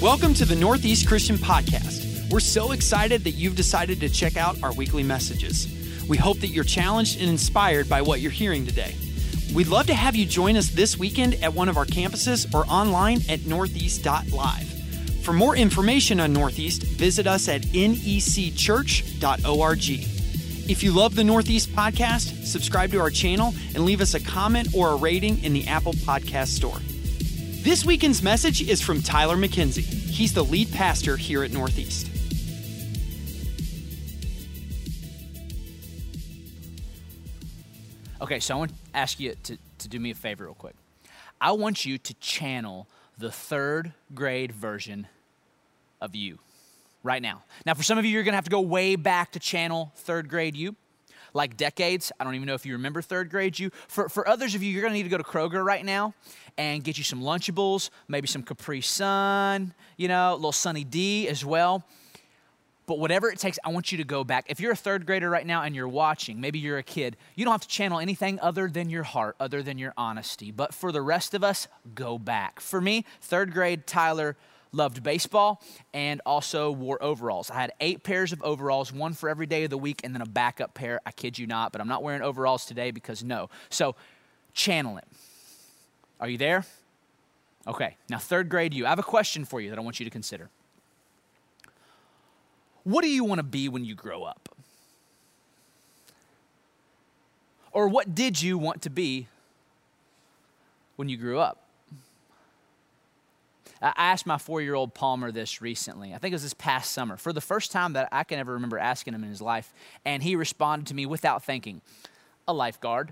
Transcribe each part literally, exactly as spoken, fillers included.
Welcome to the Northeast Christian Podcast. We're so excited that you've decided to check out our weekly messages. We hope that you're challenged and inspired by what you're hearing today. We'd love to have you join us this weekend at one of our campuses or online at northeast dot live. For more information on Northeast, visit us at N E C church dot org. If you love the Northeast Podcast, subscribe to our channel and leave us a comment or a rating in the Apple Podcast Store. This weekend's message is from Tyler McKenzie. He's the lead pastor here at Northeast. Okay, so I want to ask you to, to do me a favor real quick. I want you to channel the third grade version of you right now. Now, for some of you, you're going to have to go way back to channel third grade you, like decades. I don't even know if you remember third grade you. For, for others of you, you're going to need to go to Kroger right now and get you some Lunchables, maybe some Capri Sun, you know, a little Sunny D as well. But whatever it takes, I want you to go back. If you're a third grader right now and you're watching, maybe you're a kid, you don't have to channel anything other than your heart, other than your honesty. But for the rest of us, go back. For me, third grade, Tyler loved baseball and also wore overalls. I had eight pairs of overalls, one for every day of the week, and then a backup pair. I kid you not, but I'm not wearing overalls today because no. So channel it. Are you there? Okay, now third grade you. I have a question for you that I want you to consider. What do you want to be when you grow up? Or what did you want to be when you grew up? I asked my four-year-old Palmer this recently. I think it was this past summer. For the first time that I can ever remember asking him in his life. And he responded to me without thinking, a lifeguard.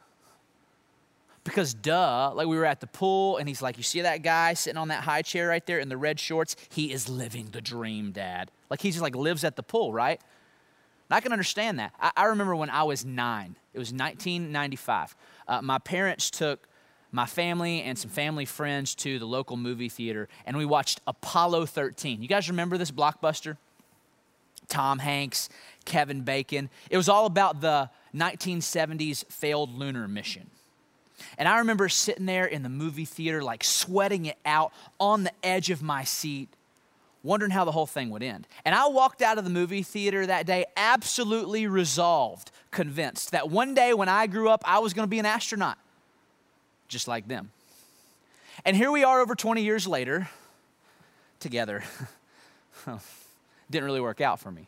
Because duh, like we were at the pool and he's like, you see that guy sitting on that high chair right there in the red shorts? He is living the dream, Dad. Like he just like lives at the pool, right? And I can understand that. I, I remember when I was nine, it was nineteen ninety-five. Uh, my parents took my family and some family friends to the local movie theater and we watched Apollo thirteen. You guys remember this blockbuster? Tom Hanks, Kevin Bacon. It was all about the nineteen seventies failed lunar mission. And I remember sitting there in the movie theater, like sweating it out on the edge of my seat, wondering how the whole thing would end. And I walked out of the movie theater that day absolutely resolved, convinced that one day when I grew up, I was going to be an astronaut, just like them. And here we are over twenty years later, together. Didn't really work out for me.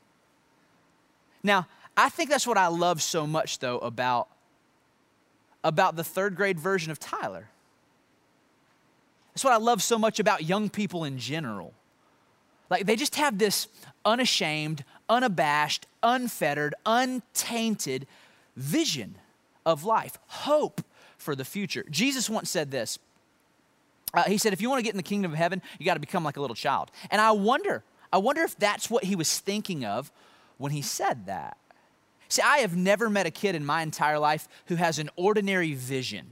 Now, I think that's what I love so much, though, about about the third grade version of Tyler. That's what I love so much about young people in general. Like they just have this unashamed, unabashed, unfettered, untainted vision of life, hope for the future. Jesus once said this. Uh, he said, if you want to get in the kingdom of heaven, you got to become like a little child. And I wonder, I wonder if that's what he was thinking of when he said that. See, I have never met a kid in my entire life who has an ordinary vision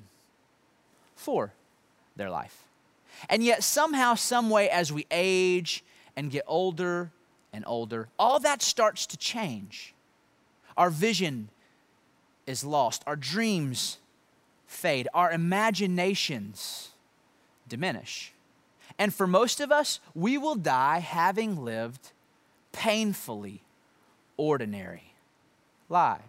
for their life. And yet somehow, some way, as we age and get older and older, all that starts to change. Our vision is lost. Our dreams fade. Our imaginations diminish. And for most of us, we will die having lived painfully ordinary lives.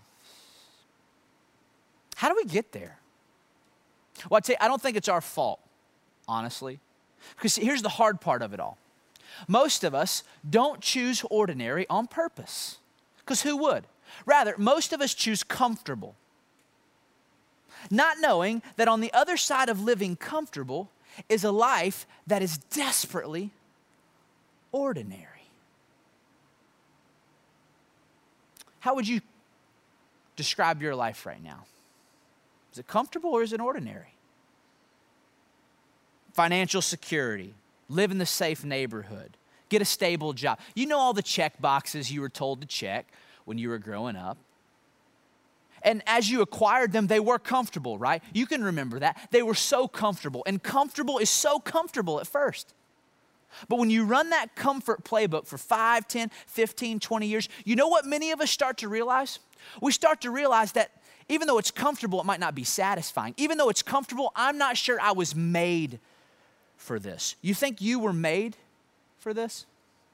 How do we get there? Well, I'd say I don't think it's our fault, honestly. Because here's the hard part of it all. Most of us don't choose ordinary on purpose. Because who would? Rather, most of us choose comfortable. Not knowing that on the other side of living comfortable is a life that is desperately ordinary. How would you describe your life right now? Is it comfortable or is it ordinary? Financial security, live in the safe neighborhood, get a stable job. You know all the check boxes you were told to check when you were growing up. And as you acquired them, they were comfortable, right? You can remember that. They were so comfortable. And comfortable is so comfortable at first. But when you run that comfort playbook for five, ten, fifteen, twenty years, you know what many of us start to realize? We start to realize that even though it's comfortable, it might not be satisfying. Even though it's comfortable, I'm not sure I was made for this. You think you were made for this?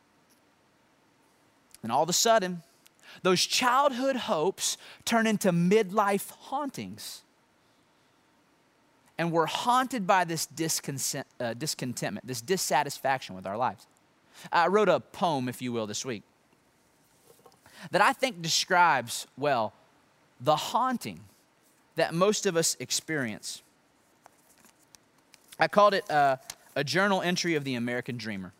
And all of a sudden, those childhood hopes turn into midlife hauntings. And we're haunted by this discontent, uh, discontentment, this dissatisfaction with our lives. I wrote a poem, if you will, this week that I think describes, well, the haunting that most of us experience. I called it uh, a journal entry of the American dreamer.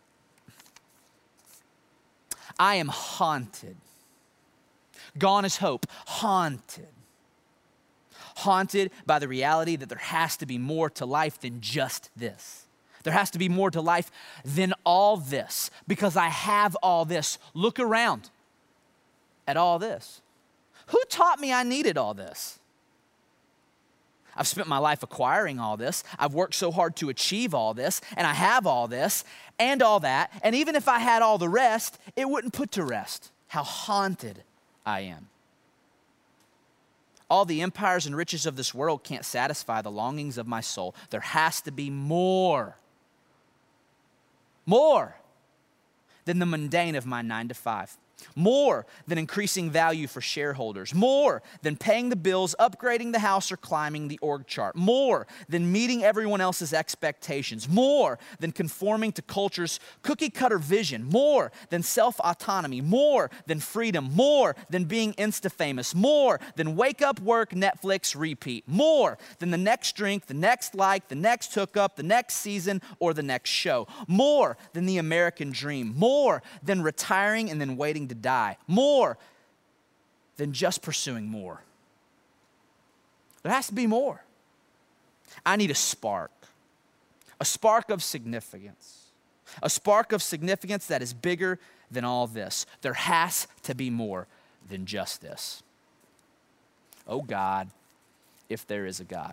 I am haunted. Gone is hope. Haunted. Haunted by the reality that there has to be more to life than just this. There has to be more to life than all this, because I have all this. Look around at all this. Who taught me I needed all this? I've spent my life acquiring all this. I've worked so hard to achieve all this, and I have all this and all that. And even if I had all the rest, it wouldn't put to rest how haunted I am. All the empires and riches of this world can't satisfy the longings of my soul. There has to be more. More than the mundane of my nine to five. More than increasing value for shareholders. More than paying the bills, upgrading the house, or climbing the org chart. More than meeting everyone else's expectations. More than conforming to culture's cookie-cutter vision. More than self-autonomy. More than freedom. More than being Insta-famous. More than wake up, work, Netflix, repeat. More than the next drink, the next like, the next hookup, the next season, or the next show. More than the American dream. More than retiring and then waiting to die. More than just pursuing more. There has to be more. I need a spark. A spark of significance. A spark of significance that is bigger than all this. There has to be more than just this. Oh God, if there is a God.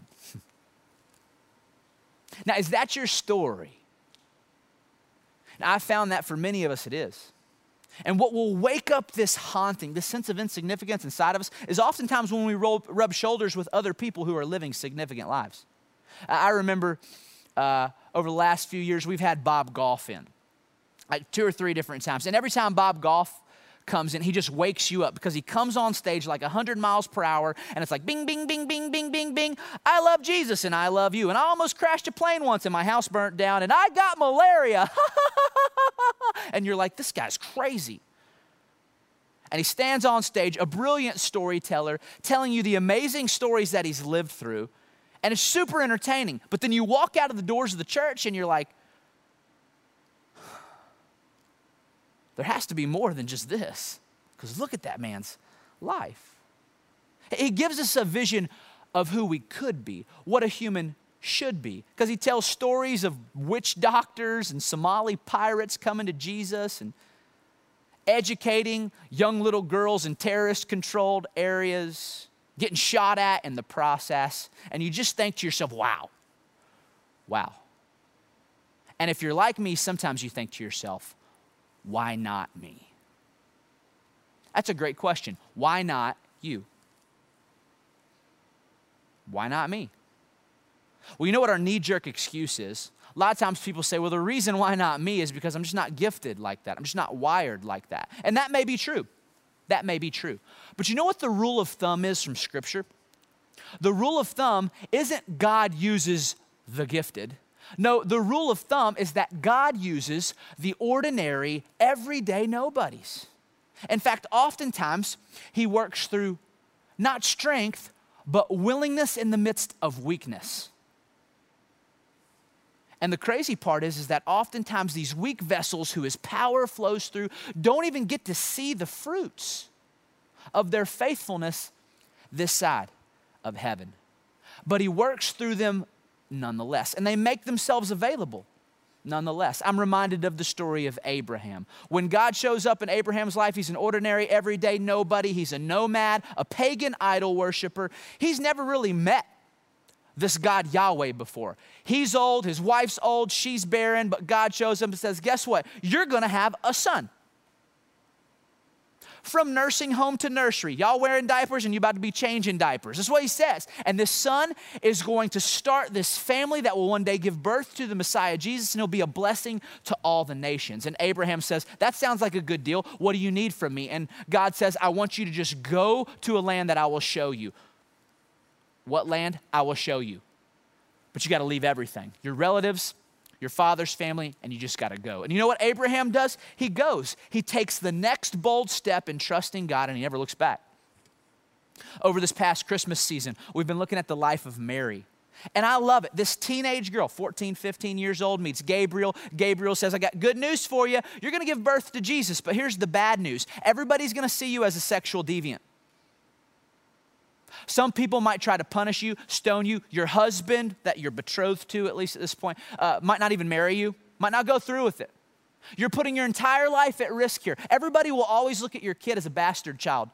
Now, is that your story? Now, I found that for many of us it is. And what will wake up this haunting, this sense of insignificance inside of us, is oftentimes when we roll, rub shoulders with other people who are living significant lives. I remember uh, over the last few years, we've had Bob Goff in, like two or three different times. And every time Bob Goff comes in, he just wakes you up because he comes on stage like one hundred miles per hour, and it's like bing, bing, bing, bing, bing, bing, bing. I love Jesus and I love you. And I almost crashed a plane once and my house burnt down and I got malaria. And you're like, this guy's crazy. And he stands on stage, a brilliant storyteller, telling you the amazing stories that he's lived through. And it's super entertaining. But then you walk out of the doors of the church and you're like, there has to be more than just this. Because look at that man's life. He gives us a vision of who we could be, what a human should be. Because he tells stories of witch doctors and Somali pirates coming to Jesus and educating young little girls in terrorist-controlled areas, getting shot at in the process. And you just think to yourself, wow, wow. And if you're like me, sometimes you think to yourself, why not me? That's a great question. Why not you? Why not me? Well, you know what our knee-jerk excuse is? A lot of times people say, well, the reason why not me is because I'm just not gifted like that. I'm just not wired like that. And that may be true. That may be true. But you know what the rule of thumb is from Scripture? The rule of thumb isn't God uses the gifted. No, the rule of thumb is that God uses the ordinary, everyday nobodies. In fact, oftentimes, he works through not strength, but willingness in the midst of weakness. And the crazy part is, is that oftentimes these weak vessels who his power flows through don't even get to see the fruits of their faithfulness this side of heaven. But he works through them nonetheless, and they make themselves available nonetheless. I'm reminded of the story of Abraham. When God shows up in Abraham's life, he's an ordinary, everyday nobody. He's a nomad, a pagan idol worshiper. He's never really met this God Yahweh before. He's old, his wife's old, she's barren, but God shows him and says, guess what? You're gonna have a son. from nursing home to nursery. Y'all wearing diapers and you about to be changing diapers. That's what he says. And this son is going to start this family that will one day give birth to the Messiah, Jesus, and he'll be a blessing to all the nations. And Abraham says, that sounds like a good deal. What do you need from me? And God says, I want you to just go to a land that I will show you. What land? I will show you. But you got to leave everything. Your relatives, your father's family, and you just got to go. And you know what Abraham does? He goes. He takes the next bold step in trusting God, and he never looks back. Over this past Christmas season, we've been looking at the life of Mary. And I love it. This teenage girl, fourteen, fifteen years old, meets Gabriel. Gabriel says, I got good news for you. You're going to give birth to Jesus, but here's the bad news. Everybody's going to see you as a sexual deviant. Some people might try to punish you, stone you. Your husband that you're betrothed to, at least at this point, uh, might not even marry you, might not go through with it. You're putting your entire life at risk here. Everybody will always look at your kid as a bastard child.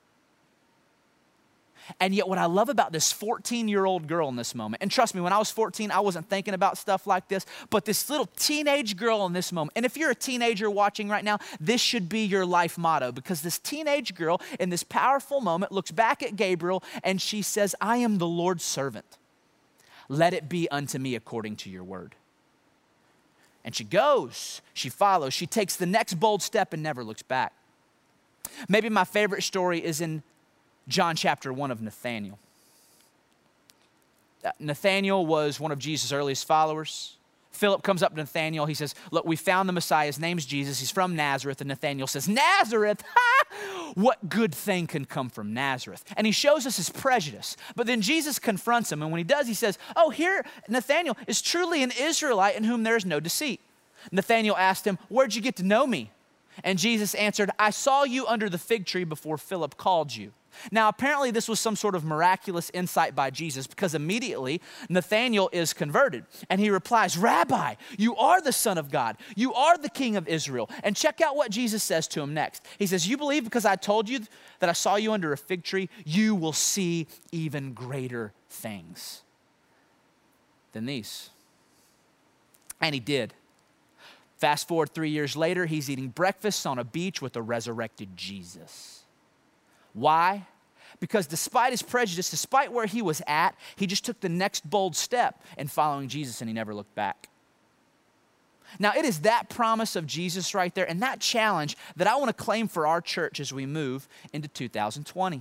And yet what I love about this fourteen-year-old girl in this moment, and trust me, when I was fourteen, I wasn't thinking about stuff like this, but this little teenage girl in this moment, and if you're a teenager watching right now, this should be your life motto, because this teenage girl in this powerful moment looks back at Gabriel and she says, I am the Lord's servant. Let it be unto me according to your word. And she goes, she follows, she takes the next bold step and never looks back. Maybe my favorite story is in John chapter one of Nathanael. Uh, Nathanael was one of Jesus' earliest followers. Philip comes up to Nathanael. He says, look, we found the Messiah. His name's Jesus. He's from Nazareth. And Nathanael says, Nazareth? Ha! What good thing can come from Nazareth? And he shows us his prejudice. But then Jesus confronts him. And when he does, he says, oh, here, Nathanael is truly an Israelite in whom there is no deceit. Nathanael asked him, where'd you get to know me? And Jesus answered, I saw you under the fig tree before Philip called you. Now, apparently this was some sort of miraculous insight by Jesus, because immediately Nathanael is converted and he replies, Rabbi, you are the Son of God. You are the King of Israel. And check out what Jesus says to him next. He says, you believe because I told you that I saw you under a fig tree, you will see even greater things than these. And he did. Fast forward three years later, he's eating breakfast on a beach with a resurrected Jesus. Why? Because despite his prejudice, despite where he was at, he just took the next bold step in following Jesus and he never looked back. Now, it is that promise of Jesus right there and that challenge that I want to claim for our church as we move into two thousand twenty.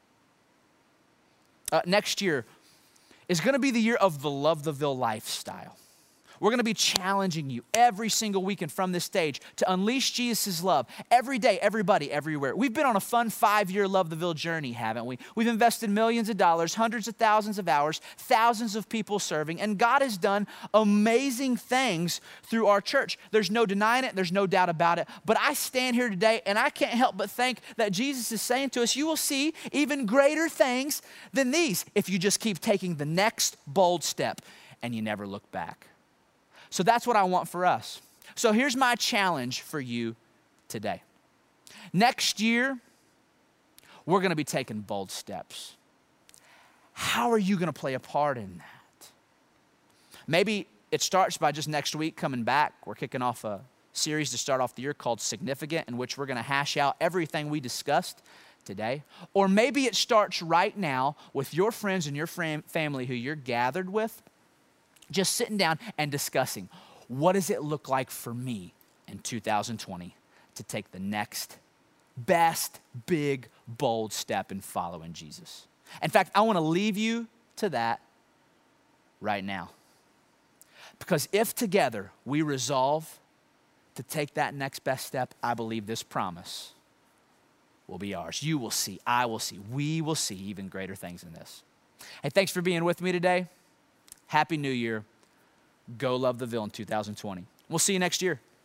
Uh, next year is going to be the year of the Love the Ville lifestyle. We're going to be challenging you every single weekend from this stage to unleash Jesus' love every day, everybody, everywhere. We've been on a fun five-year Love the Ville journey, haven't we? We've invested millions of dollars, hundreds of thousands of hours, thousands of people serving, and God has done amazing things through our church. There's no denying it. There's no doubt about it. But I stand here today, and I can't help but think that Jesus is saying to us, you will see even greater things than these if you just keep taking the next bold step and you never look back. So that's what I want for us. So here's my challenge for you today. Next year, we're going to be taking bold steps. How are you going to play a part in that? Maybe it starts by just next week coming back. We're kicking off a series to start off the year called Significant, in which we're going to hash out everything we discussed today. Or maybe it starts right now with your friends and your fam- family who you're gathered with, just sitting down and discussing, what does it look like for me in two thousand twenty to take the next best, big, bold step in following Jesus? In fact, I want to leave you to that right now. Because if together we resolve to take that next best step, I believe this promise will be ours. You will see, I will see, we will see even greater things than this. Hey, thanks for being with me today. Happy New Year. Go Love the Ville in two thousand twenty. We'll see you next year.